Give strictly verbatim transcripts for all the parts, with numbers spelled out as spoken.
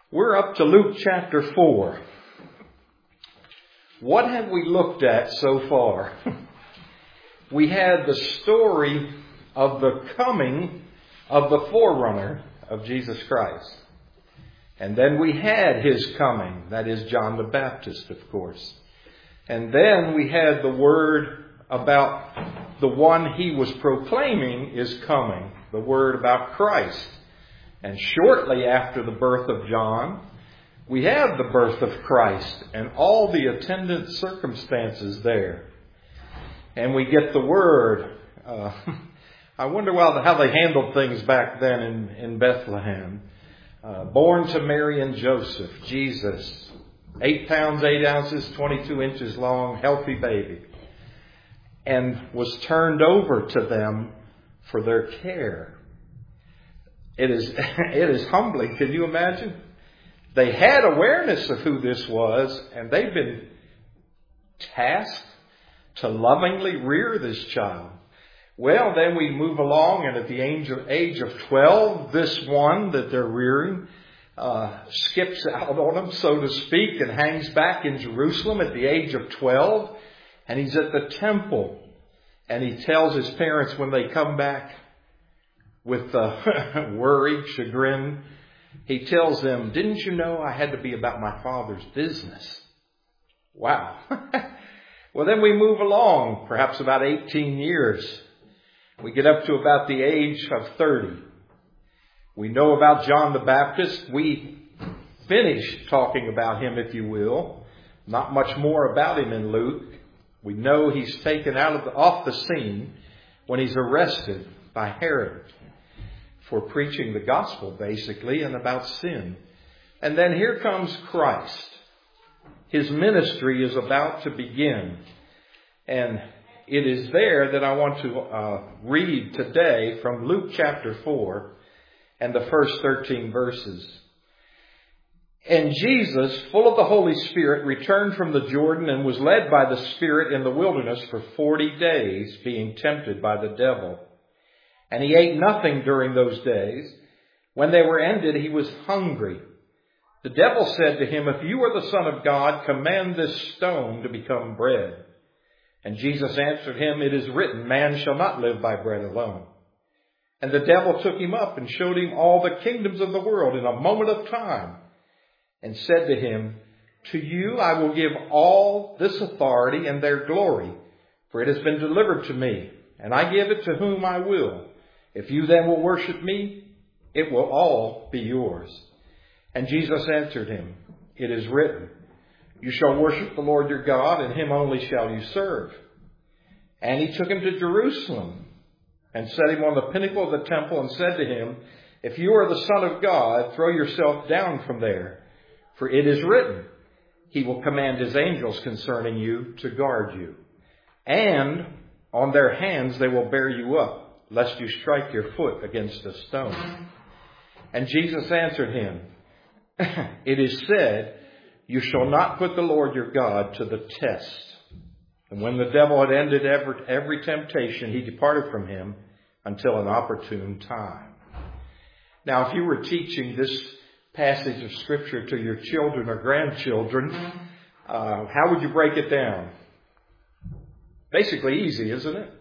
We're up to Luke chapter four. What have we looked at so far? We had the story of the coming of the forerunner of Jesus Christ. And then we had his coming, that is John the Baptist, of course. And then we had the word about the one he was proclaiming is coming, the word about Christ. And shortly after the birth of John, we have the birth of Christ and all the attendant circumstances there. And we get the word. Uh, I wonder how they handled things back then in, in Bethlehem. Uh, born to Mary and Joseph, Jesus, eight pounds, eight ounces, twenty-two inches long, healthy baby. And was turned over to them for their care. It is, it is humbling. Can you imagine? They had awareness of who this was, and they've been tasked to lovingly rear this child. Well, then we move along, and at the age of, age of twelve, this one that they're rearing uh, skips out on them, so to speak, and hangs back in Jerusalem at the age of twelve. And he's at the temple, and he tells his parents when they come back with uh, worry, chagrin, he tells them, "Didn't you know I had to be about my Father's business?" Wow. Well, then we move along, perhaps about eighteen years. We get up to about the age of thirty. We know about John the Baptist. We finish talking about him, if you will. Not much more about him in Luke. We know he's taken out of the, off the scene when he's arrested by Herod for preaching the gospel, basically, and about sin. And then here comes Christ. His ministry is about to begin. And it is there that I want to uh, read today from Luke chapter four and the first thirteen verses. "And Jesus, full of the Holy Spirit, returned from the Jordan and was led by the Spirit in the wilderness for forty days, being tempted by the devil. And he ate nothing during those days. When they were ended, he was hungry. The devil said to him, 'If you are the Son of God, command this stone to become bread.' And Jesus answered him, 'It is written, man shall not live by bread alone.' And the devil took him up and showed him all the kingdoms of the world in a moment of time, and said to him, 'To you I will give all this authority and their glory, for it has been delivered to me, and I give it to whom I will. If you then will worship me, it will all be yours.' And Jesus answered him, 'It is written, you shall worship the Lord your God, and him only shall you serve.' And he took him to Jerusalem and set him on the pinnacle of the temple and said to him, 'If you are the Son of God, throw yourself down from there. For it is written, he will command his angels concerning you to guard you. And on their hands they will bear you up, lest you strike your foot against a stone.' And Jesus answered him, 'It is said, you shall not put the Lord your God to the test.' And when the devil had ended every, every temptation, he departed from him until an opportune time." Now, if you were teaching this passage of Scripture to your children or grandchildren, uh, how would you break it down? Basically easy, isn't it?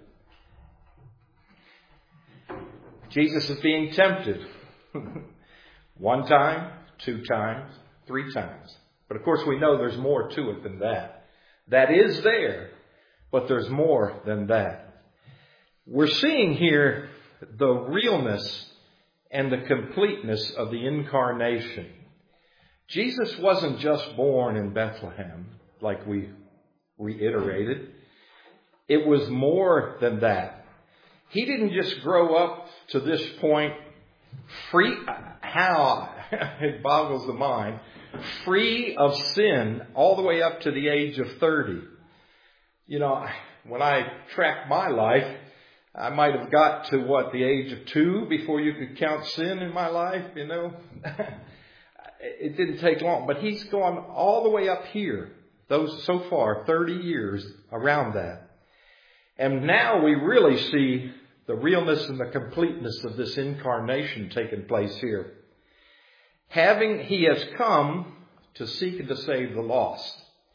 Jesus is being tempted. One time, two times, three times. But of course we know there's more to it than that. That is there, but there's more than that. We're seeing here the realness and the completeness of the incarnation. Jesus wasn't just born in Bethlehem, like we reiterated. It was more than that. He didn't just grow up to this point free. How? It boggles the mind. Free of sin all the way up to the age of thirty. You know, when I track my life, I might have got to, what, the age of two before you could count sin in my life, you know. It didn't take long, but he's gone all the way up here. Those so far, thirty years around that. And now we really see the realness and the completeness of this incarnation taking place here. Having he has come to seek and to save the lost.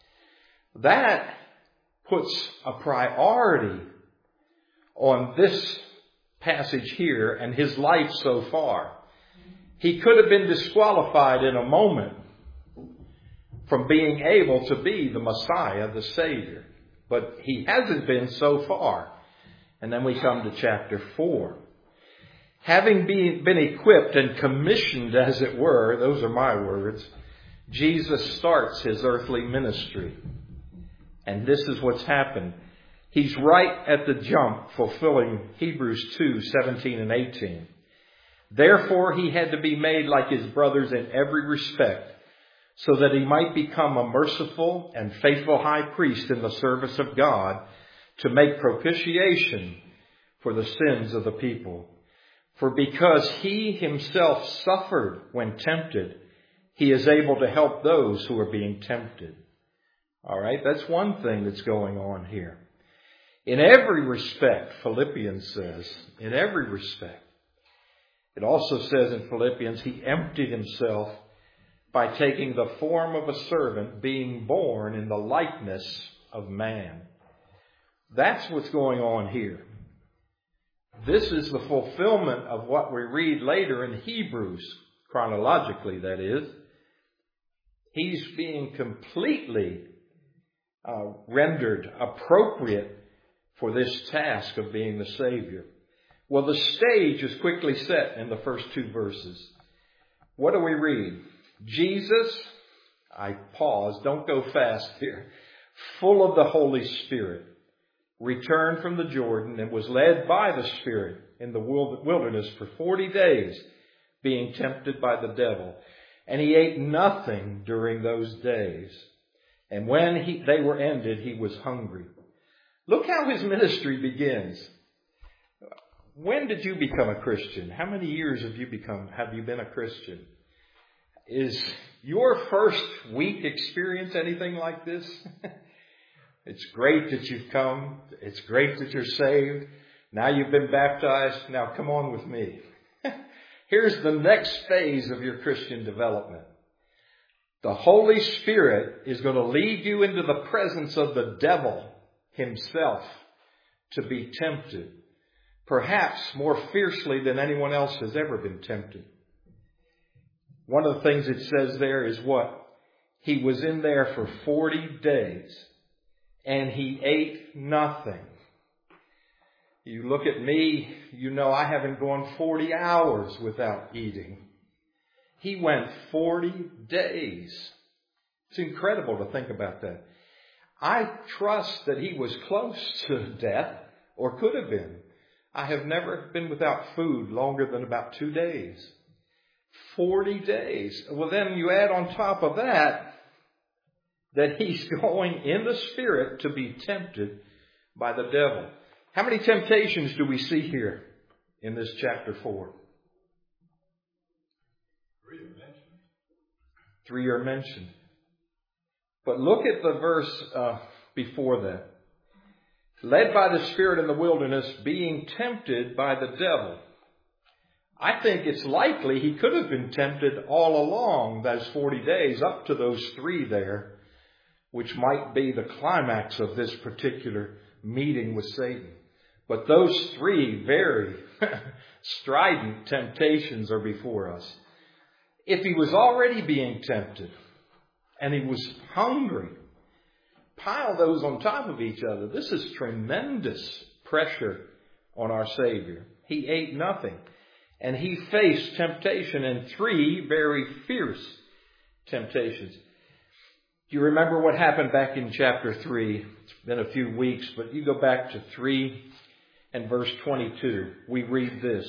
That puts a priority on this passage here and his life so far. He could have been disqualified in a moment from being able to be the Messiah, the Savior. But he hasn't been so far. And then we come to chapter four. Having been, been equipped and commissioned, as it were, those are my words, Jesus starts his earthly ministry. And this is what's happened. He's right at the jump, fulfilling Hebrews two, seventeen and eighteen. Therefore, he had to be made like his brothers in every respect, so that he might become a merciful and faithful high priest in the service of God, to make propitiation for the sins of the people. For because he himself suffered when tempted, he is able to help those who are being tempted. All right, that's one thing that's going on here. In every respect, Philippians says, in every respect. It also says in Philippians, he emptied himself by taking the form of a servant, being born in the likeness of man. That's what's going on here. This is the fulfillment of what we read later in Hebrews, chronologically that is. He's being completely uh, rendered appropriate for this task of being the Savior. Well, the stage is quickly set in the first two verses. What do we read? Jesus, I pause, don't go fast here, full of the Holy Spirit, returned from the Jordan and was led by the Spirit in the wilderness for forty days, being tempted by the devil. And he ate nothing during those days. And when he, they were ended, he was hungry. Look how his ministry begins. When did you become a Christian? How many years have you become, have you been a Christian? Is your first week experience anything like this? It's great that you've come. It's great that you're saved. Now you've been baptized. Now come on with me. Here's the next phase of your Christian development. The Holy Spirit is going to lead you into the presence of the devil himself to be tempted, perhaps more fiercely than anyone else has ever been tempted. One of the things it says there is what? He was in there for forty days and he ate nothing. You look at me, you know I haven't gone forty hours without eating. He went forty days. It's incredible to think about that. I trust that he was close to death, or could have been. I have never been without food longer than about two days. Forty days. Well, then you add on top of that, that he's going in the Spirit to be tempted by the devil. How many temptations do we see here in this chapter four? Three are mentioned. Three are mentioned. But look at the verse uh, before that. Led by the Spirit in the wilderness, being tempted by the devil. I think it's likely he could have been tempted all along those forty days, up to those three there, which might be the climax of this particular meeting with Satan. But those three very strident temptations are before us. If he was already being tempted and he was hungry, pile those on top of each other. This is tremendous pressure on our Savior. He ate nothing. And he faced temptation in three very fierce temptations. Do you remember what happened back in chapter three? It's been a few weeks, but you go back to three and verse twenty-two. We read this.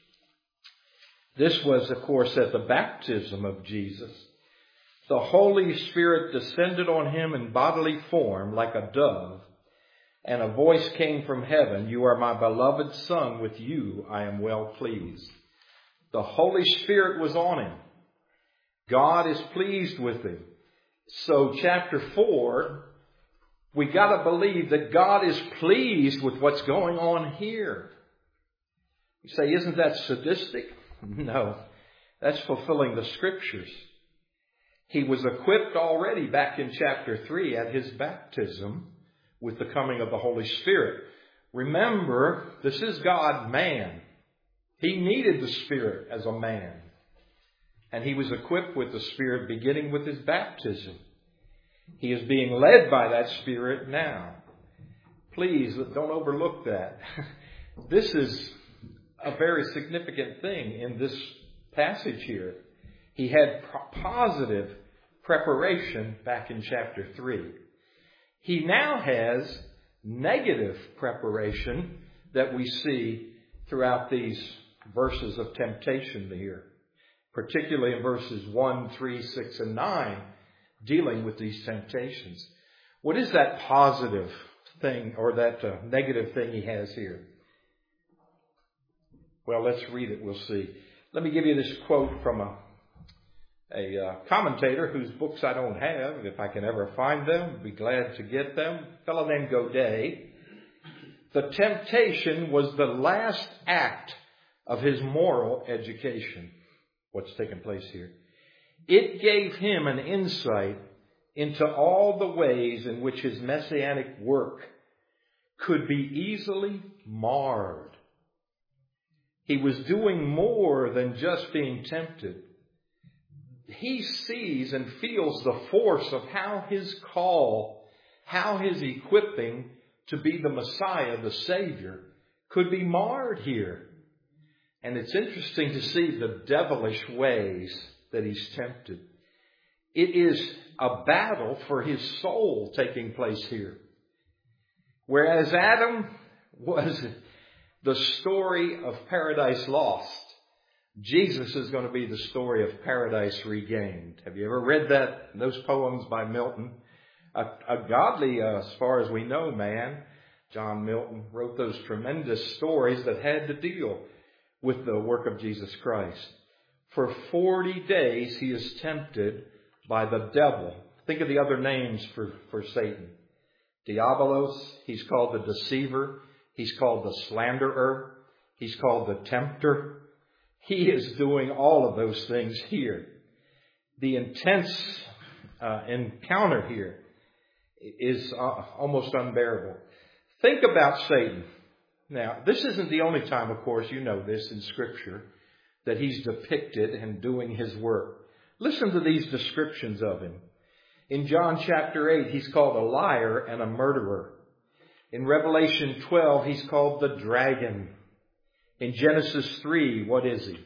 This was, of course, at the baptism of Jesus. The Holy Spirit descended on him in bodily form like a dove, and a voice came from heaven, "You are my beloved Son, with you I am well pleased." The Holy Spirit was on him. God is pleased with him. So chapter four, we got to believe that God is pleased with what's going on here. You say, isn't that sadistic? No. That's fulfilling the Scriptures. He was equipped already back in chapter three at his baptism with the coming of the Holy Spirit. Remember, this is God, man. He needed the Spirit as a man. And he was equipped with the Spirit beginning with his baptism. He is being led by that Spirit now. Please don't overlook that. This is a very significant thing in this passage here. He had positive preparation back in chapter three. He now has negative preparation that we see throughout these verses of temptation here, particularly in verses one, three, six, and nine, dealing with these temptations. What is that positive thing or that uh, negative thing he has here? Well, let's read it. We'll see. Let me give you this quote from a, a uh, commentator whose books I don't have. If I can ever find them, I'd be glad to get them. A fellow named Godet. The temptation was the last act of his moral education. What's taking place here? It gave him an insight into all the ways in which his messianic work could be easily marred. He was doing more than just being tempted. He sees and feels the force of how his call, how his equipping to be the Messiah, the Savior, could be marred here. And it's interesting to see the devilish ways that he's tempted. It is a battle for his soul taking place here. Whereas Adam was the story of paradise lost, Jesus is going to be the story of paradise regained. Have you ever read that, those poems by Milton? A, a godly, uh, as far as we know, man, John Milton, wrote those tremendous stories that had to deal with the work of Jesus Christ. For forty days he is tempted by the devil. Think of the other names for, for Satan. Diabolos, he's called the deceiver. He's called the slanderer. He's called the tempter. He is doing all of those things here. The intense uh, encounter here is uh, almost unbearable. Think about Satan. Now, this isn't the only time, of course, you know this in Scripture, that he's depicted and doing his work. Listen to these descriptions of him. In John chapter eight, he's called a liar and a murderer. In Revelation twelve, he's called the dragon. In Genesis three, what is he?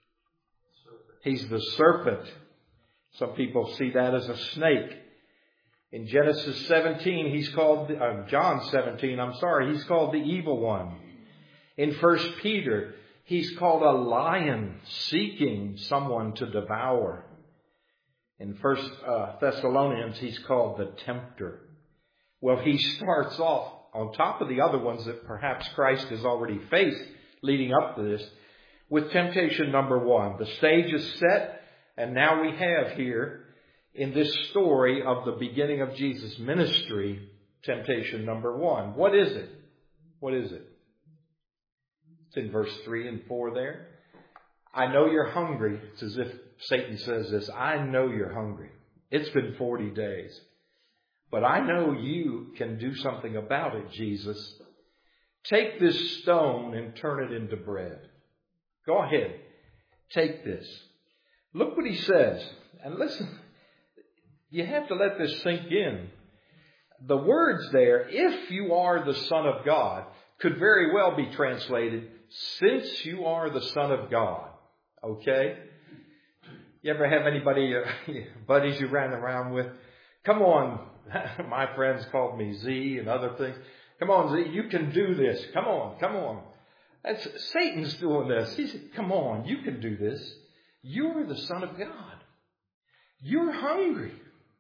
He's the serpent. Some people see that as a snake. In Genesis seventeen, he's called, uh, John seventeen, I'm sorry, he's called the evil one. In First Peter, he's called a lion seeking someone to devour. In First uh, Thessalonians, he's called the tempter. Well, he starts off on top of the other ones that perhaps Christ has already faced leading up to this, with temptation number one. The stage is set, and now we have here in this story of the beginning of Jesus' ministry, temptation number one. What is it? What is it? It's in verse three and four there. I know you're hungry. It's as if Satan says this. I know you're hungry. It's been forty days. But I know you can do something about it, Jesus. Take this stone and turn it into bread. Go ahead. Take this. Look what he says. And listen, you have to let this sink in. The words there, if you are the Son of God, could very well be translated, since you are the Son of God. Okay? You ever have anybody, uh, buddies you ran around with? Come on. My friends called me Z and other things. Come on, Z, you can do this. Come on, come on. That's Satan's doing this. He said, come on, you can do this. You're the Son of God. You're hungry.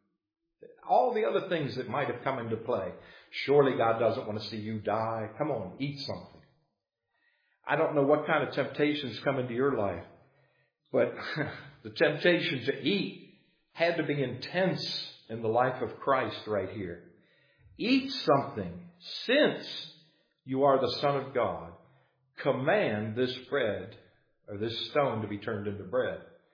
All the other things that might have come into play. Surely God doesn't want to see you die. Come on, eat something. I don't know what kind of temptations come into your life, but the temptation to eat had to be intense in the life of Christ right here. Eat something. Since you are the Son of God, command this bread or this stone to be turned into bread.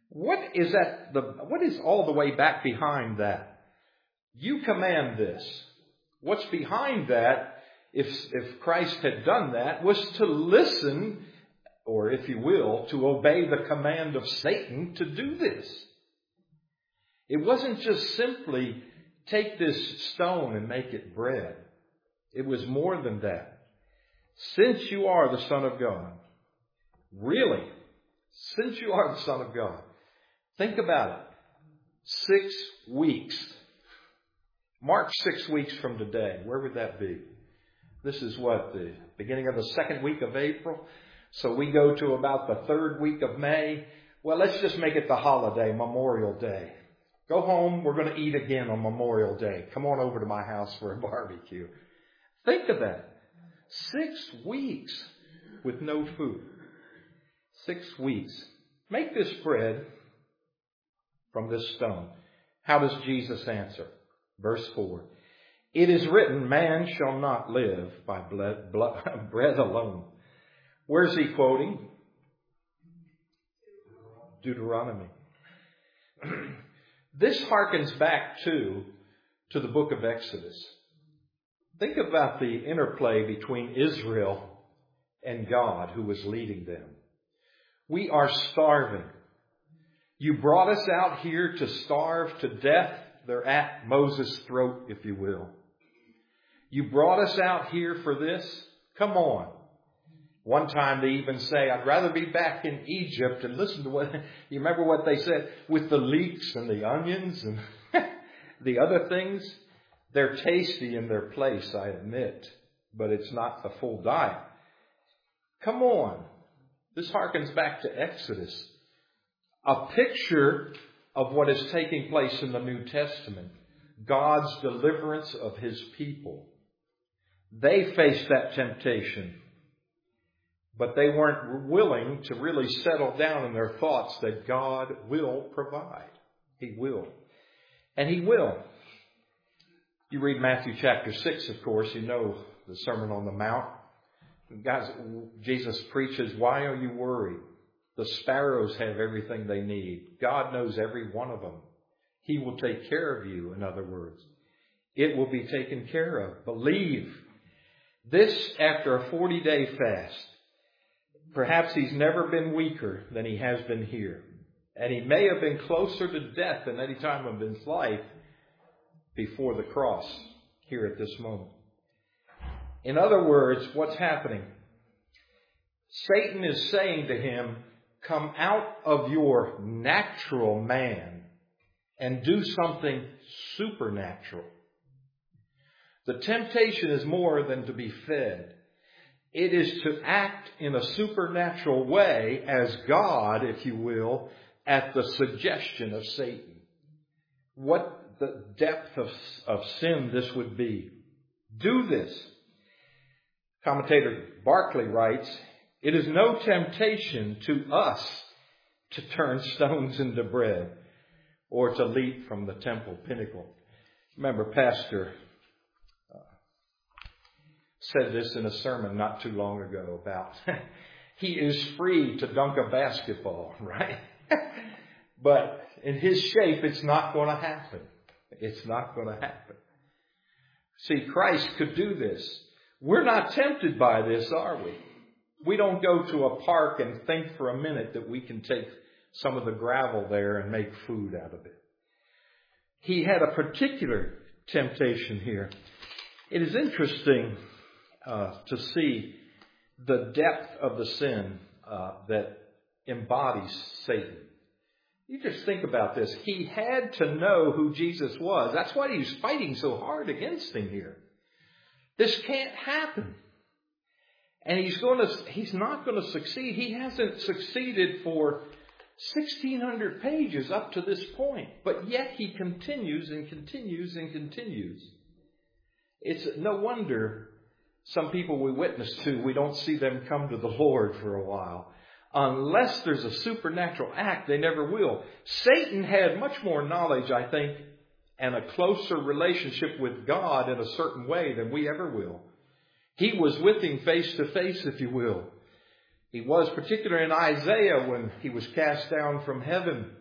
What is that? The what is all the way back behind that? You command this. What's behind that, if if Christ had done that, was to listen, or if you will, to obey the command of Satan to do this. It wasn't just simply take this stone and make it bread. It was more than that. Since you are the Son of God, really, since you are the Son of God, think about it. Six weeks. Mark six weeks from today. Where would that be? This is what, the beginning of the second week of April? So we go to about the third week of May. Well, let's just make it the holiday, Memorial Day. Go home. We're going to eat again on Memorial Day. Come on over to my house for a barbecue. Think of that. Six weeks with no food. Six weeks. Make this bread from this stone. How does Jesus answer? Verse four. It is written, man shall not live by blood, blood, bread alone. Where's he quoting? Deuteronomy. This harkens back to, to the book of Exodus. Think about the interplay between Israel and God who was leading them. We are starving. You brought us out here to starve to death. They're at Moses' throat, if you will. You brought us out here for this? Come on. One time they even say, I'd rather be back in Egypt. And listen to what, you remember what they said? With the leeks and the onions and the other things. They're tasty in their place, I admit. But it's not the full diet. Come on. This harkens back to Exodus. A picture of what is taking place in the New Testament. God's deliverance of His people. They faced that temptation. But they weren't willing to really settle down in their thoughts that God will provide. He will. And He will. You read Matthew chapter six, of course, you know the Sermon on the Mount. Guys, Jesus preaches, why are you worried? The sparrows have everything they need. God knows every one of them. He will take care of you, in other words. It will be taken care of. Believe. This after a forty-day fast. Perhaps he's never been weaker than he has been here. And he may have been closer to death than any time of his life before the cross here at this moment. In other words, what's happening? Satan is saying to him, come out of your natural man and do something supernatural. The temptation is more than to be fed. It is to act in a supernatural way as God, if you will, at the suggestion of Satan. What the depth of, of sin this would be. Do this. Commentator Barclay writes, it is no temptation to us to turn stones into bread or to leap from the temple pinnacle. Remember, Pastor uh, said this in a sermon not too long ago about he is free to dunk a basketball, right? But in his shape, it's not going to happen. It's not going to happen. See, Christ could do this. We're not tempted by this, are we? We don't go to a park and think for a minute that we can take some of the gravel there and make food out of it. He had a particular temptation here. It is interesting uh, to see the depth of the sin uh, that embodies Satan. You just think about this. He had to know who Jesus was. That's why he's fighting so hard against him here. This can't happen. And he's going to, he's not going to succeed. He hasn't succeeded for sixteen hundred pages up to this point. But yet he continues and continues and continues. It's no wonder some people we witness to, we don't see them come to the Lord for a while. Unless there's a supernatural act, they never will. Satan had much more knowledge, I think, and a closer relationship with God in a certain way than we ever will. He was with him face to face, if you will. He was, particularly in Isaiah, when he was cast down from heaven.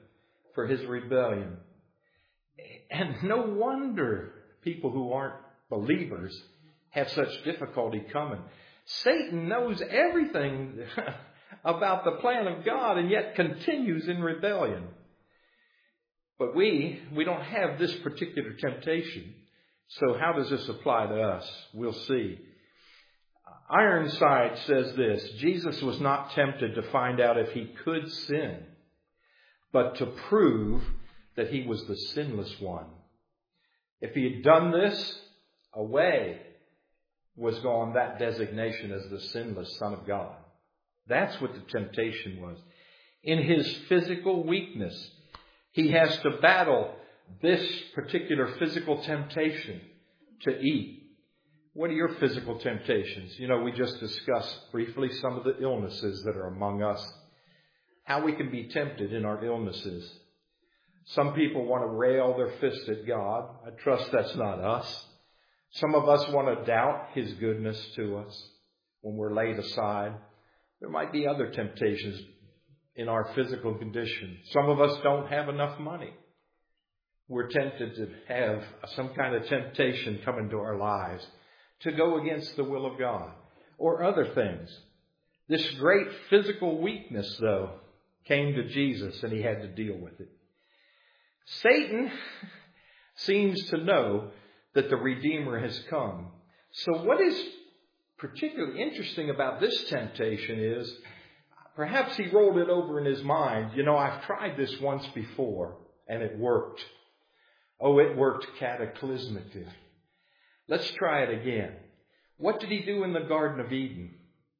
for his rebellion. And no wonder people who aren't believers have such difficulty coming. Satan knows everything about the plan of God and yet continues in rebellion. But we, we don't have this particular temptation. So how does this apply to us? We'll see. Ironside says this: Jesus was not tempted to find out if he could sin, but to prove that he was the sinless one. If he had done this, away was gone that designation as the sinless Son of God. That's what the temptation was. In his physical weakness, he has to battle this particular physical temptation to eat. What are your physical temptations? You know, we just discussed briefly some of the illnesses that are among us. How we can be tempted in our illnesses. Some people want to rail their fist at God. I trust that's not us. Some of us want to doubt his goodness to us when we're laid aside. There might be other temptations in our physical condition. Some of us don't have enough money. We're tempted to have some kind of temptation come into our lives to go against the will of God or other things. This great physical weakness, though, came to Jesus and he had to deal with it. Satan seems to know that the Redeemer has come. So what is particularly interesting about this temptation is perhaps he rolled it over in his mind. You know, I've tried this once before and it worked. Oh, it worked cataclysmically. Let's try it again. What did he do in the Garden of Eden?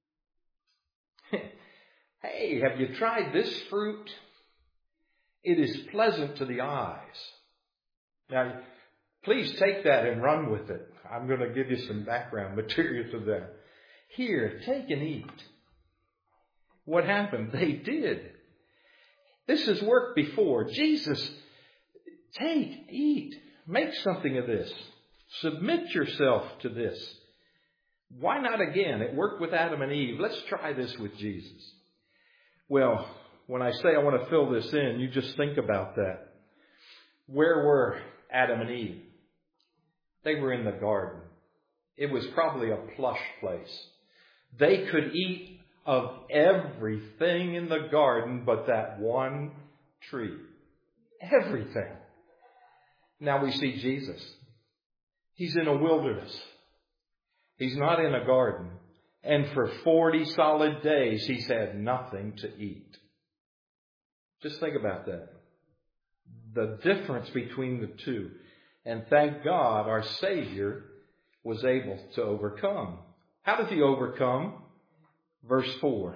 Hey, have you tried this fruit? It is pleasant to the eyes. Now, please take that and run with it. I'm going to give you some background material to that. Here, take and eat. What happened? They did. This has worked before. Jesus, take, eat, make something of this. Submit yourself to this. Why not again? It worked with Adam and Eve. Let's try this with Jesus. Well, when I say I want to fill this in, you just think about that. Where were Adam and Eve? They were in the garden. It was probably a plush place. They could eat of everything in the garden but that one tree. Everything. Now we see Jesus. He's in a wilderness. He's not in a garden. And for forty solid days, he's had nothing to eat. Just think about that. The difference between the two. And thank God our Savior was able to overcome. How does he overcome? Verse four.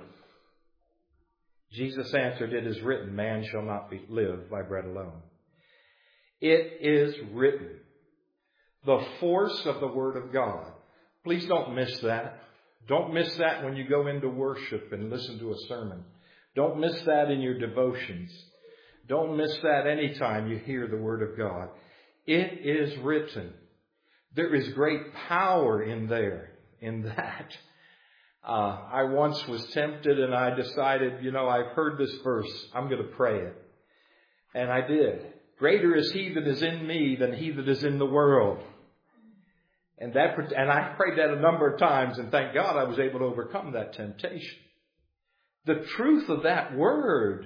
Jesus answered, "It is written, man shall not be, live by bread alone." It is written. The force of the Word of God. Please don't miss that. Don't miss that when you go into worship and listen to a sermon. Don't miss that in your devotions. Don't miss that anytime you hear the Word of God. It is written. There is great power in there, in that. Uh, I once was tempted and I decided, you know, I've heard this verse. I'm going to pray it. And I did. Greater is he that is in me than he that is in the world. And that, and I prayed that a number of times, and thank God I was able to overcome that temptation. The truth of that word,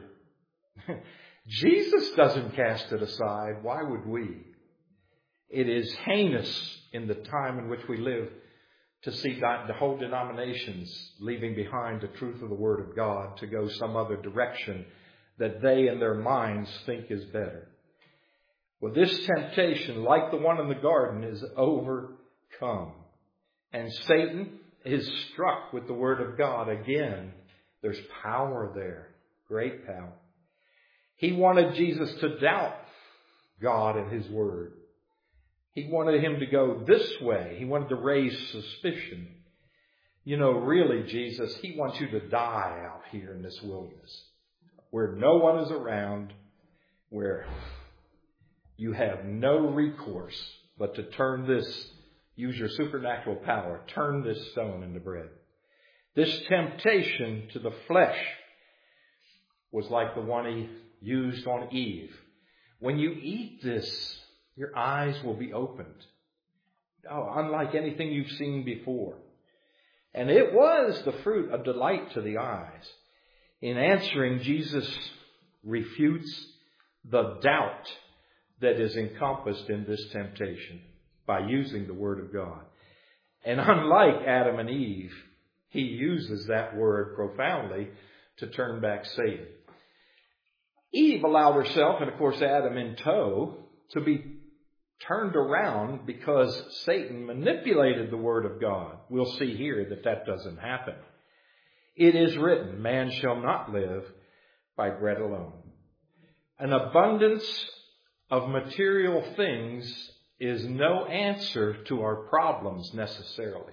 Jesus doesn't cast it aside. Why would we? It is heinous in the time in which we live to see the whole denominations leaving behind the truth of the Word of God to go some other direction that they in their minds think is better. Well, this temptation, like the one in the garden, is overcome. And Satan is struck with the Word of God again. There's power there. Great power. He wanted Jesus to doubt God and His Word. He wanted him to go this way. He wanted to raise suspicion. You know, really, Jesus, He wants you to die out here in this wilderness where no one is around, where you have no recourse but to turn this, use your supernatural power, turn this stone into bread. This temptation to the flesh was like the one he used on Eve. When you eat this, your eyes will be opened. Oh, unlike anything you've seen before. And it was the fruit of delight to the eyes. In answering, Jesus refutes the doubt that is encompassed in this temptation by using the Word of God. And unlike Adam and Eve, he uses that word profoundly to turn back Satan. Eve allowed herself, and of course Adam in tow, to be turned around because Satan manipulated the Word of God. We'll see here that that doesn't happen. It is written, man shall not live by bread alone. An abundance of material things is no answer to our problems necessarily.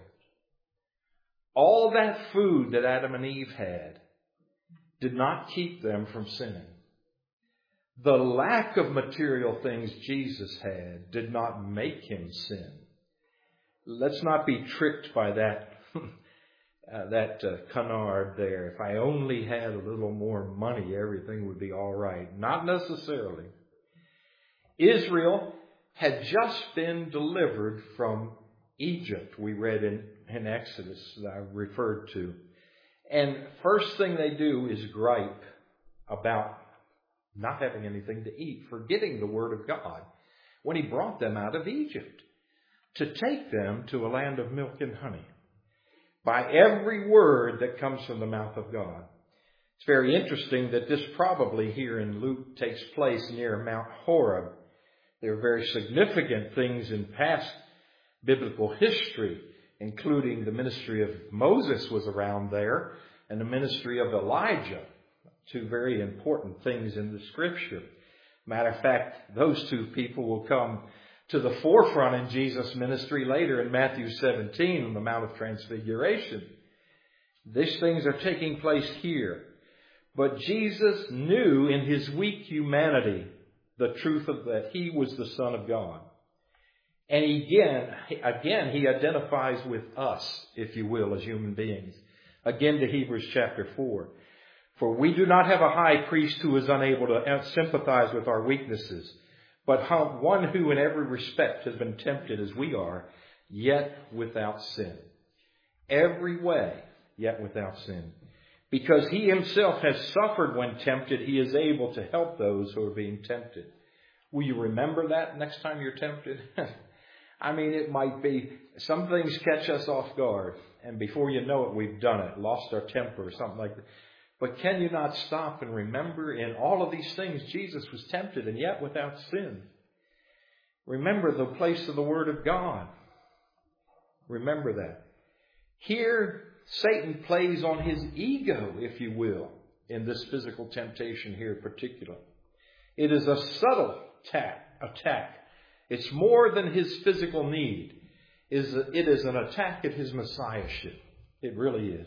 All that food that Adam and Eve had did not keep them from sinning. The lack of material things Jesus had did not make him sin. Let's not be tricked by that uh, that uh, canard there. If I only had a little more money, everything would be all right. Not necessarily. Israel had just been delivered from Egypt, we read in, in Exodus that I referred to. And first thing they do is gripe about not having anything to eat, forgetting the Word of God when He brought them out of Egypt to take them to a land of milk and honey by every word that comes from the mouth of God. It's very interesting that this probably here in Luke takes place near Mount Horeb. There are very significant things in past biblical history, including the ministry of Moses was around there and the ministry of Elijah. Two very important things in the Scripture. Matter of fact, those two people will come to the forefront in Jesus' ministry later in Matthew seventeen on the Mount of Transfiguration. These things are taking place here. But Jesus knew in His weak humanity the truth of that He was the Son of God. And again, again, He identifies with us, if you will, as human beings. Again to Hebrews chapter four. For we do not have a high priest who is unable to sympathize with our weaknesses, but one who in every respect has been tempted as we are, yet without sin. Every way, yet without sin. Because He Himself has suffered when tempted, He is able to help those who are being tempted. Will you remember that next time you're tempted? I mean, it might be, some things catch us off guard, and before you know it, we've done it, lost our temper or something like that. But can you not stop and remember in all of these things, Jesus was tempted and yet without sin. Remember the place of the Word of God. Remember that. Here, Satan plays on his ego, if you will, in this physical temptation here in particular. It is a subtle attack. attack. It's more than his physical need. It is an attack at his messiahship. It really is.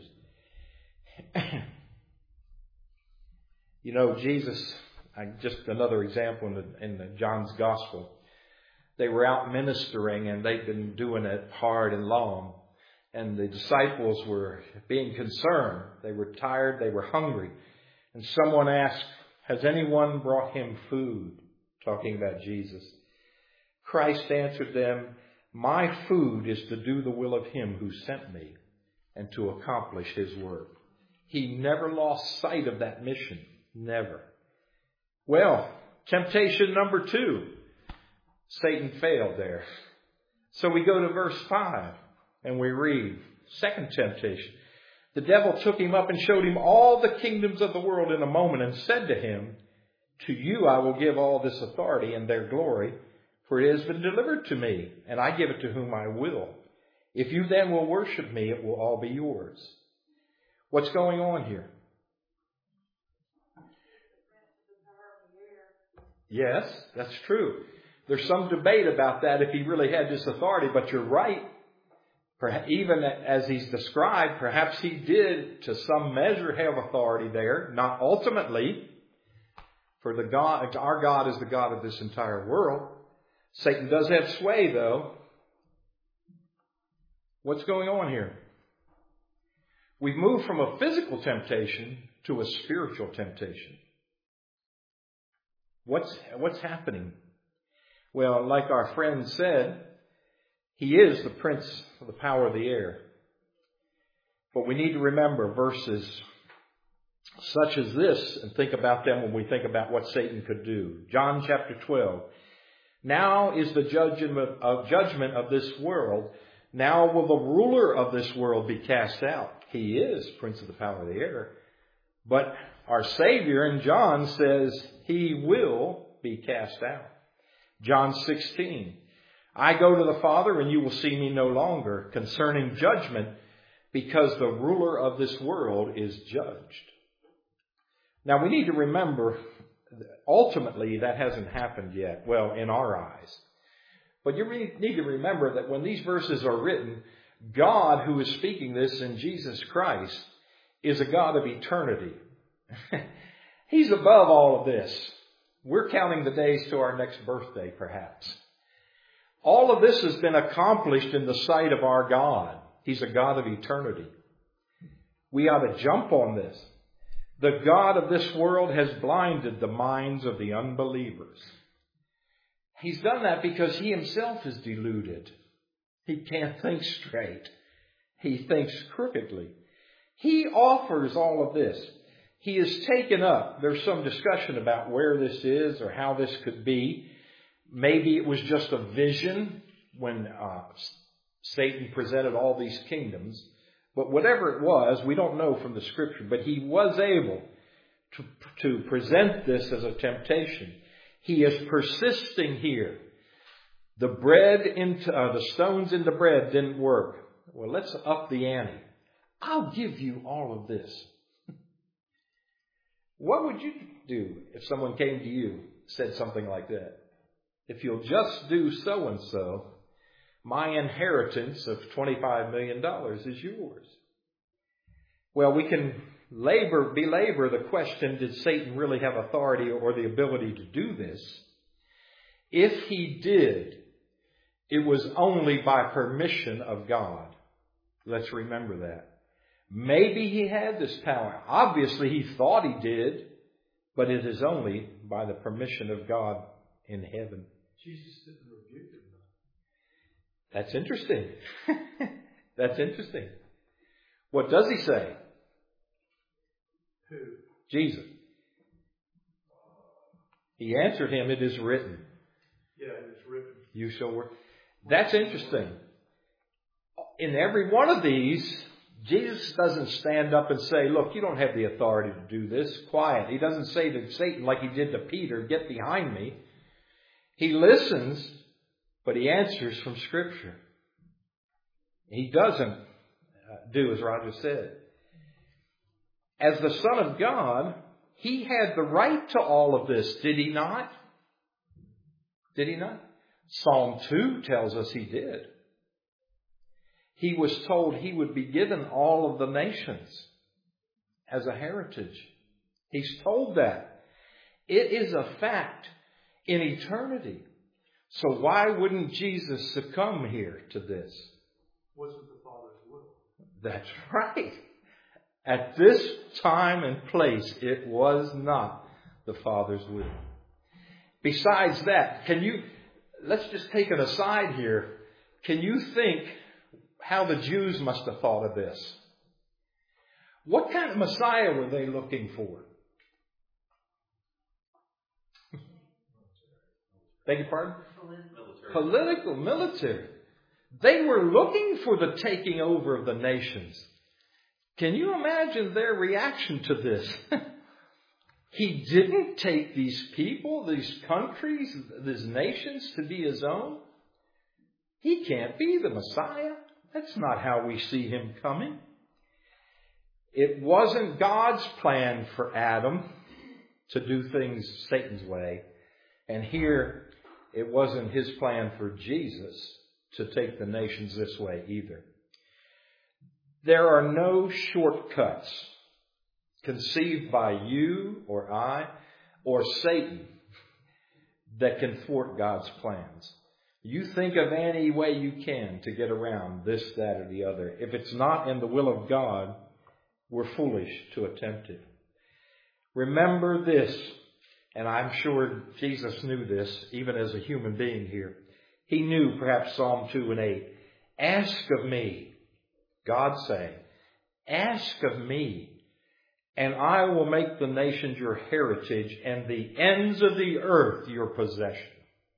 You know, Jesus, just another example in, the, in the John's Gospel. They were out ministering and they'd been doing it hard and long. And the disciples were being concerned. They were tired. They were hungry. And someone asked, has anyone brought him food? Talking about Jesus. Christ answered them, my food is to do the will of Him who sent me and to accomplish His work. He never lost sight of that mission. Never. Well, temptation number two. Satan failed there. So we go to verse five and we read, second temptation. The devil took him up and showed him all the kingdoms of the world in a moment and said to him, to you I will give all this authority and their glory, for it has been delivered to me, and I give it to whom I will. If you then will worship me, it will all be yours. What's going on here? Yes, that's true. There's some debate about that if he really had this authority, but you're right. Even as he's described, perhaps he did to some measure have authority there, not ultimately. For the God, our God is the God of this entire world. Satan does have sway, though. What's going on here? We've moved from a physical temptation to a spiritual temptation. What's, what's happening? Well, like our friend said, he is the prince of the power of the air. But we need to remember verses such as this and think about them when we think about what Satan could do. John chapter twelve. Now is the judgment of, judgment of this world. Now will the ruler of this world be cast out. He is prince of the power of the air. But our Savior in John says he will be cast out. John sixteen. I go to the Father and you will see me no longer, concerning judgment, because the ruler of this world is judged. Now we need to remember, ultimately that hasn't happened yet. Well, in our eyes. But you need to remember that when these verses are written, God, who is speaking this in Jesus Christ, is a God of eternity. He's above all of this. We're counting the days to our next birthday, perhaps. All of this has been accomplished in the sight of our God. He's a God of eternity. We ought to jump on this. The God of this world has blinded the minds of the unbelievers. He's done that because he himself is deluded. He can't think straight. He thinks crookedly. He offers all of this. He is taken up. There's some discussion about where this is or how this could be. Maybe it was just a vision when uh, Satan presented all these kingdoms. But whatever it was, we don't know from the Scripture. But he was able to, to present this as a temptation. He is persisting here. The bread into uh, the stones into bread didn't work. Well, let's up the ante. I'll give you all of this. What would you do if someone came to you, said something like that? If you'll just do so and so, my inheritance of twenty-five million dollars is yours. Well, we can labor, belabor the question, did Satan really have authority or the ability to do this? If he did, it was only by permission of God. Let's remember that. Maybe he had this power. Obviously, he thought he did, but it is only by the permission of God in heaven. Jesus didn't rebuke him. That's interesting. That's interesting. What does he say? Who? Jesus. He answered him, it is written. Yeah, it is written. You shall work. That's interesting. In every one of these, Jesus doesn't stand up and say, look, you don't have the authority to do this. Quiet. He doesn't say to Satan like he did to Peter, get behind me. He listens, but he answers from Scripture. He doesn't do as Roger said. As the Son of God, he had the right to all of this, did he not? Did he not? Psalm two tells us he did. He was told he would be given all of the nations as a heritage. He's told that. It is a fact in eternity. So why wouldn't Jesus succumb here to this? Wasn't the Father's will. That's right. At this time and place, it was not the Father's will. Besides that, can you, let's just take an aside here. Can you think how the Jews must have thought of this? What kind of Messiah were they looking for? Beg your pardon? Military. Political, military. They were looking for the taking over of the nations. Can you imagine their reaction to this? He didn't take these people, these countries, these nations to be his own. He can't be the Messiah. That's not how we see him coming. It wasn't God's plan for Adam to do things Satan's way. And here, it wasn't his plan for Jesus to take the nations this way either. There are no shortcuts conceived by you or I or Satan that can thwart God's plans. You think of any way you can to get around this, that, or the other. If it's not in the will of God, we're foolish to attempt it. Remember this. And I'm sure Jesus knew this, even as a human being here. He knew perhaps Psalm two and eight. Ask of me, God saying, ask of me, and I will make the nations your heritage and the ends of the earth your possession.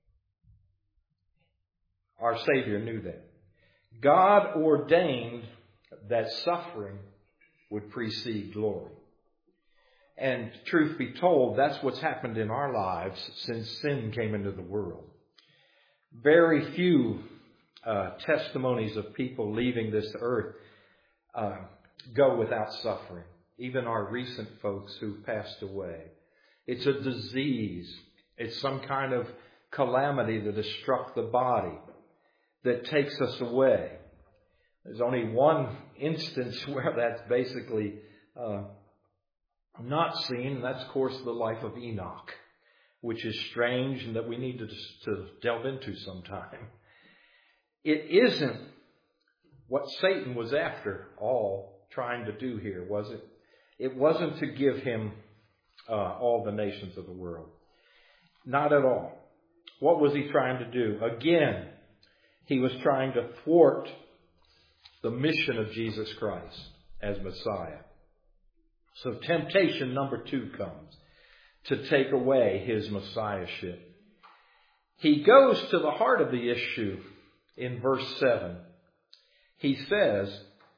Our Savior knew that. God ordained that suffering would precede glory. And truth be told, that's what's happened in our lives since sin came into the world. Very few uh, testimonies of people leaving this earth uh, go without suffering. Even our recent folks who passed away. It's a disease. It's some kind of calamity that has struck the body that takes us away. There's only one instance where that's basically uh, not seen, and that's, of course, the life of Enoch, which is strange and that we need to, to delve into sometime. It isn't what Satan was after all trying to do here, was it? It wasn't to give him uh, all the nations of the world. Not at all. What was he trying to do? Again, he was trying to thwart the mission of Jesus Christ as Messiah. So temptation number two comes to take away his messiahship. He goes to the heart of the issue in verse seven. He says,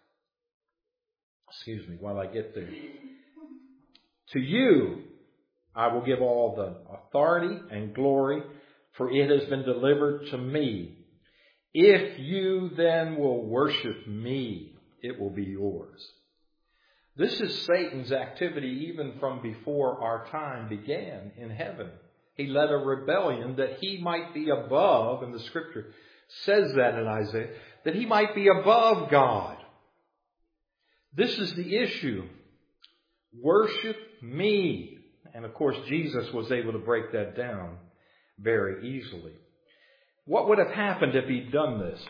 excuse me while I get there. To you I will give all the authority and glory, for it has been delivered to me. If you then will worship me, it will be yours. This is Satan's activity even from before our time began in heaven. He led a rebellion that he might be above, and the scripture says that in Isaiah, that he might be above God. This is the issue. Worship me. And of course, Jesus was able to break that down very easily. What would have happened if he'd done this?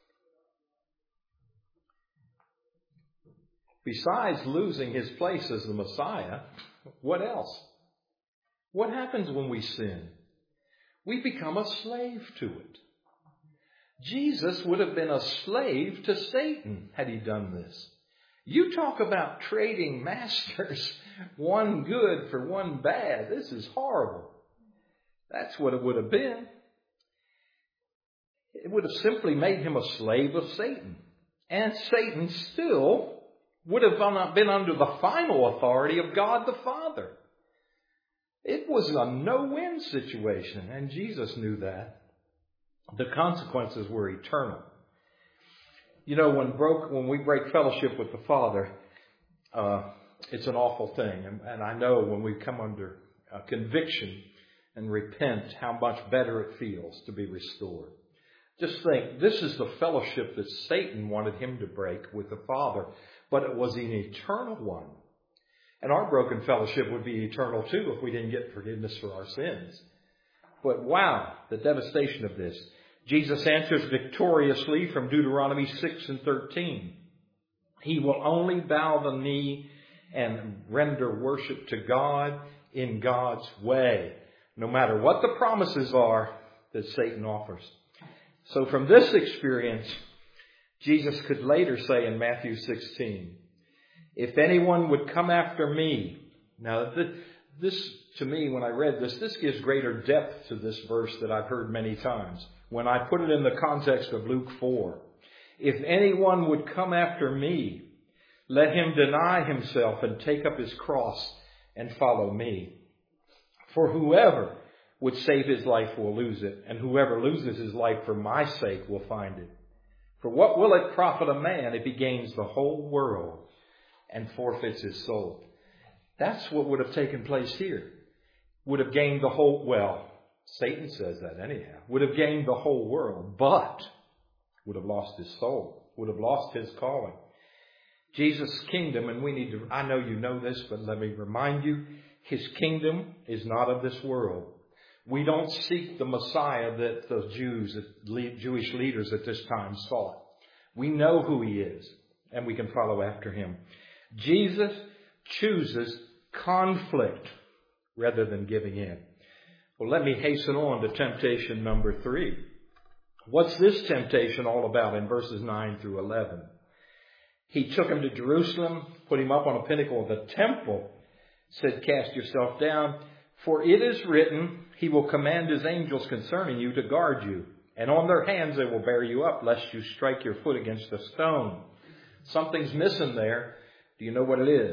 Besides losing his place as the Messiah, what else? What happens when we sin? We become a slave to it. Jesus would have been a slave to Satan had he done this. You talk about trading masters, one good for one bad. This is horrible. That's what it would have been. It would have simply made him a slave of Satan. And Satan still would have been under the final authority of God the Father. It was a no-win situation, and Jesus knew that. The consequences were eternal. You know, when broke, when we break fellowship with the Father, uh, it's an awful thing. And, and I know when we come under uh, conviction and repent, how much better it feels to be restored. Just think, this is the fellowship that Satan wanted him to break with the Father, but it was an eternal one. And our broken fellowship would be eternal too if we didn't get forgiveness for our sins. But wow, the devastation of this. Jesus answers victoriously from Deuteronomy six and thirteen. He will only bow the knee and render worship to God in God's way, no matter what the promises are that Satan offers. So from this experience, Jesus could later say in Matthew sixteen, if anyone would come after me. Now, this, to me, when I read this, this gives greater depth to this verse that I've heard many times. When I put it in the context of Luke four, if anyone would come after me, let him deny himself and take up his cross and follow me. For whoever would save his life will lose it, and whoever loses his life for my sake will find it. For what will it profit a man if he gains the whole world and forfeits his soul? That's what would have taken place here. Would have gained the whole, well, Satan says that anyhow, would have gained the whole world, but would have lost his soul, would have lost his calling. Jesus' kingdom, and we need to, I know you know this, but let me remind you, his kingdom is not of this world. We don't seek the Messiah that the Jews, Jewish leaders at this time sought. We know who he is, and we can follow after him. Jesus chooses conflict rather than giving in. Well, let me hasten on to temptation number three. What's this temptation all about in verses nine through eleven? He took him to Jerusalem, put him up on a pinnacle of the temple, said, "Cast yourself down, for it is written, He will command His angels concerning you to guard you, and on their hands they will bear you up, lest you strike your foot against a stone." Something's missing there. Do you know what it is?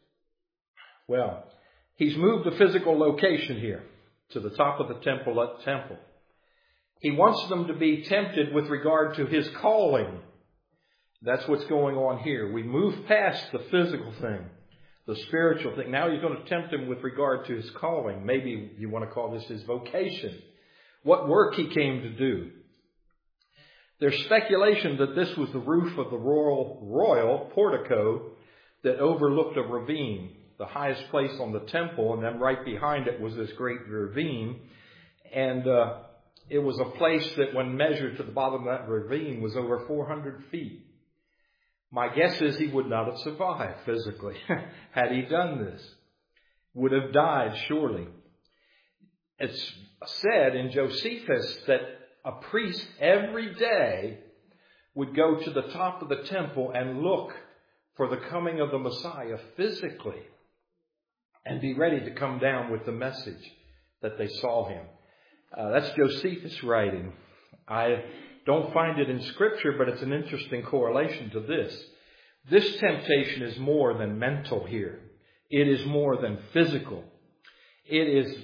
Well, he's moved the physical location here to the top of the temple at temple. He wants them to be tempted with regard to his calling. That's what's going on here. We move past the physical thing, the spiritual thing. Now he's going to tempt him with regard to his calling. Maybe you want to call this his vocation. What work he came to do. There's speculation that this was the roof of the royal, royal portico that overlooked a ravine, the highest place on the temple, and then right behind it was this great ravine. And uh, it was a place that when measured to the bottom of that ravine was over four hundred feet. My guess is he would not have survived physically had he done this. Would have died surely. It's said in Josephus that a priest every day would go to the top of the temple and look for the coming of the Messiah physically and be ready to come down with the message that they saw him. Uh, that's Josephus writing. I don't find it in Scripture, but it's an interesting correlation to this. This temptation is more than mental here. It is more than physical. It is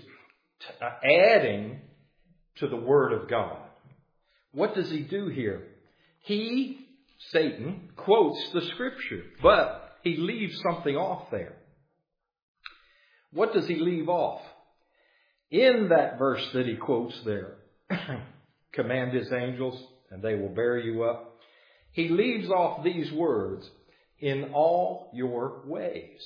adding to the Word of God. What does he do here? He, Satan, quotes the Scripture, but he leaves something off there. What does he leave off? In that verse that he quotes there, command his angels and they will bear you up. He leaves off these words, in all your ways.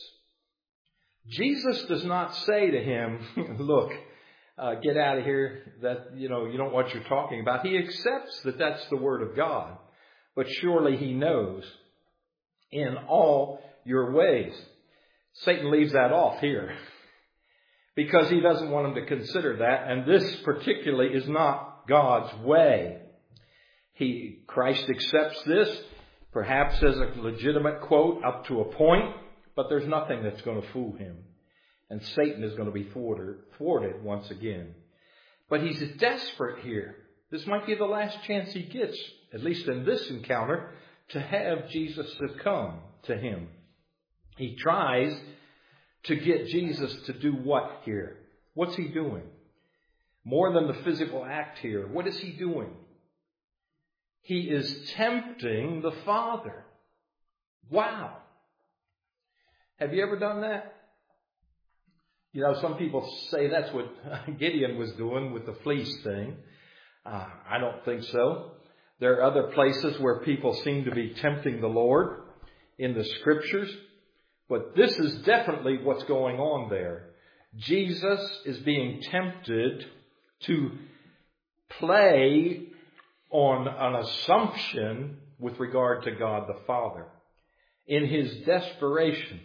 Jesus does not say to him, look, uh, get out of here. That, you know, you don't know what you're talking about. He accepts that that's the Word of God, but surely he knows in all your ways. Satan leaves that off here because he doesn't want him to consider that. And this particularly is not God's way. He, Christ accepts this, perhaps as a legitimate quote up to a point, but there's nothing that's going to fool him. And Satan is going to be thwarted, thwarted once again. But he's desperate here. This might be the last chance he gets, at least in this encounter, to have Jesus succumb to him. He tries to get Jesus to do what here? What's he doing? More than the physical act here. What is he doing? He is tempting the Father. Wow. Have you ever done that? You know, some people say that's what Gideon was doing with the fleece thing. Uh, I don't think so. There are other places where people seem to be tempting the Lord in the Scriptures. But this is definitely what's going on there. Jesus is being tempted to play on an assumption with regard to God the Father. In his desperation,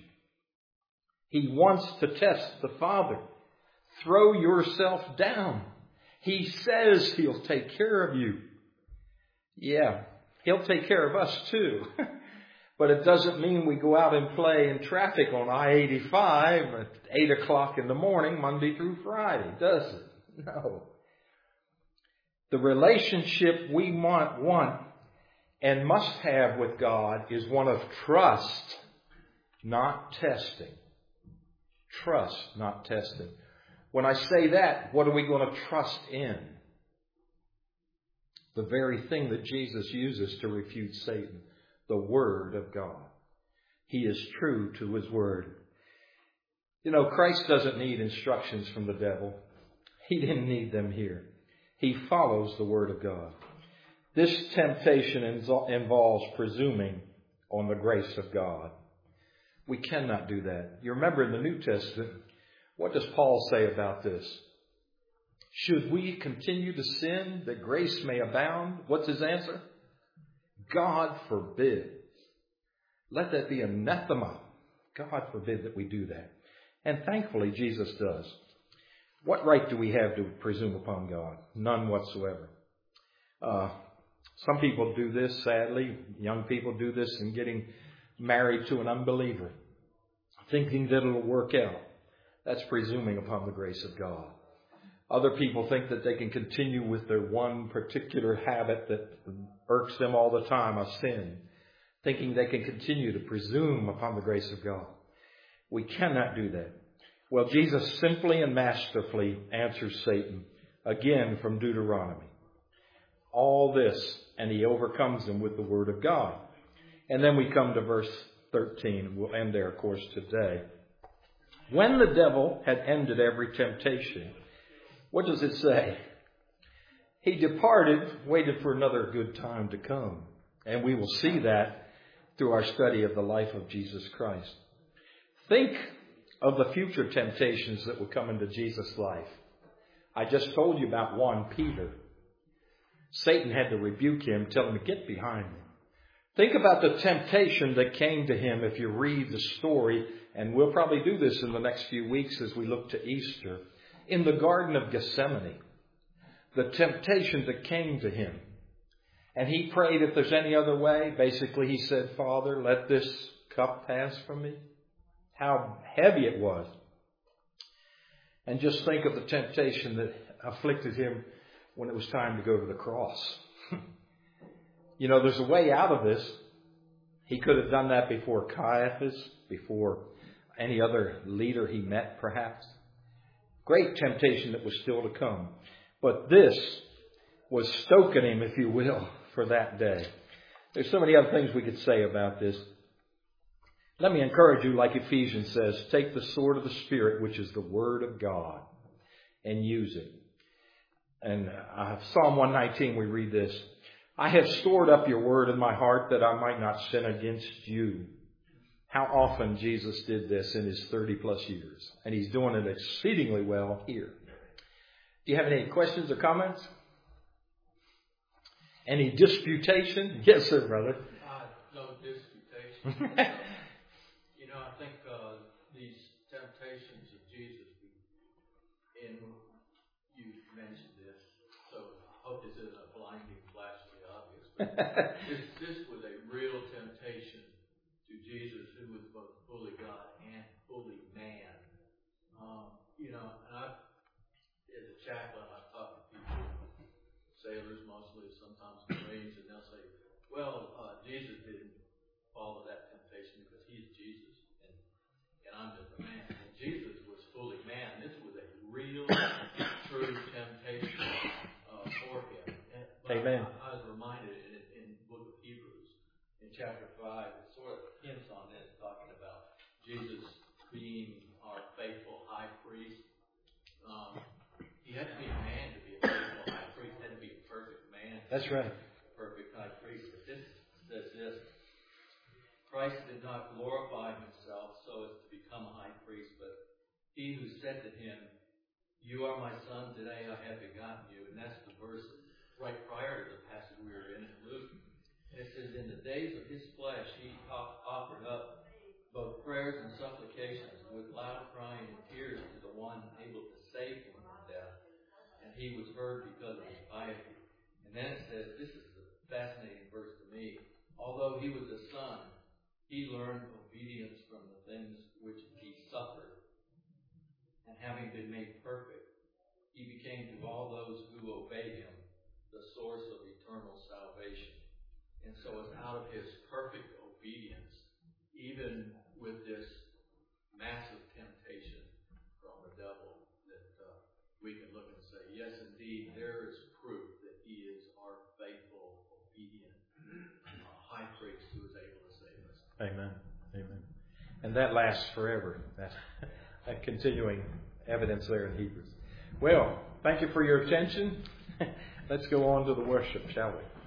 he wants to test the Father. Throw yourself down. He says he'll take care of you. Yeah, he'll take care of us too. But it doesn't mean we go out and play in traffic on I eighty-five at eight o'clock in the morning, Monday through Friday, does it? No. The relationship we want, want and must have with God is one of trust, not testing. Trust, not testing. When I say that, what are we going to trust in? The very thing that Jesus uses to refute Satan. The Word of God. He is true to His Word. You know, Christ doesn't need instructions from the devil. He didn't need them here. He follows the Word of God. This temptation involves presuming on the grace of God. We cannot do that. You remember in the New Testament, what does Paul say about this? Should we continue to sin that grace may abound? What's his answer? God forbid. Let that be anathema. God forbid that we do that. And thankfully, Jesus does. What right do we have to presume upon God? None whatsoever. Uh, some people do this, sadly. Young people do this in getting married to an unbeliever, thinking that it'll work out. That's presuming upon the grace of God. Other people think that they can continue with their one particular habit that irks them all the time, a sin, thinking they can continue to presume upon the grace of God. We cannot do that. Well, Jesus simply and masterfully answers Satan, again from Deuteronomy. All this, and he overcomes him with the Word of God. And then we come to verse thirteen, and we'll end there, of course, today. When the devil had ended every temptation, what does it say? He departed, waited for another good time to come. And we will see that through our study of the life of Jesus Christ. Think of the future temptations that would come into Jesus' life. I just told you about one, Peter. Satan had to rebuke him, tell him to get behind me. Think about the temptation that came to him if you read the story, and we'll probably do this in the next few weeks as we look to Easter. In the Garden of Gethsemane, the temptation that came to him. And he prayed, if there's any other way, basically he said, Father, let this cup pass from me. How heavy it was. And just think of the temptation that afflicted him when it was time to go to the cross. You know, there's a way out of this. He could have done that before Caiaphas, before any other leader he met, perhaps. Great temptation that was still to come. But this was stoking him, if you will, for that day. There's so many other things we could say about this. Let me encourage you, like Ephesians says, take the sword of the Spirit, which is the Word of God, and use it. And uh, Psalm one nineteen, we read this. I have stored up your word in my heart that I might not sin against you. How often Jesus did this in his thirty plus years. And he's doing it exceedingly well here. Do you have any questions or comments? Any disputation? Yes, sir, brother. Uh, no disputation. You know, I think uh, these temptations of Jesus, and you mentioned this, so I hope this isn't a blinding, flashingly obvious, but this, this was a real temptation to Jesus, who was both fully God and fully man. Um, you know, and I, as a chaplain, I've talked to people, sailors mostly, sometimes Marines, and they'll say, well, uh, Jesus didn't follow that temptation because he's Jesus, and, and I'm just a man. And Jesus was fully man. This was a real, true temptation uh, for him. And, Amen. I, I was reminded in, in the book of Hebrews, in chapter five, it sort of hints on this, talking about Jesus being our faithful high priest. Um, he had to be a man to be a faithful high priest. He had to be a perfect man. That's right. Perfect high priest. But this says this. Christ did not glorify himself so as to become a high priest, but he who said to him, you are my son, today I have begotten you. And that's the verse right prior to the passage we were in in Luke. And it says, in the days of his flesh he offered up both prayers and supplications with loud crying and tears to the one able to save him from death. And he was heard because of his piety. And then it says, this is a fascinating verse to me. Although he was a son, he learned obedience from the things which he suffered. And having been made perfect, he became to all those who obey him the source of eternal salvation. And so it's out of his perfect obedience, even with this massive temptation from the devil, that uh, we can look and say, yes, indeed, there is proof that he is our faithful, obedient uh, high priest who is able to save us. Amen. Amen. And that lasts forever. That, that continuing evidence there in Hebrews. Well, thank you for your attention. Let's go on to the worship, shall we?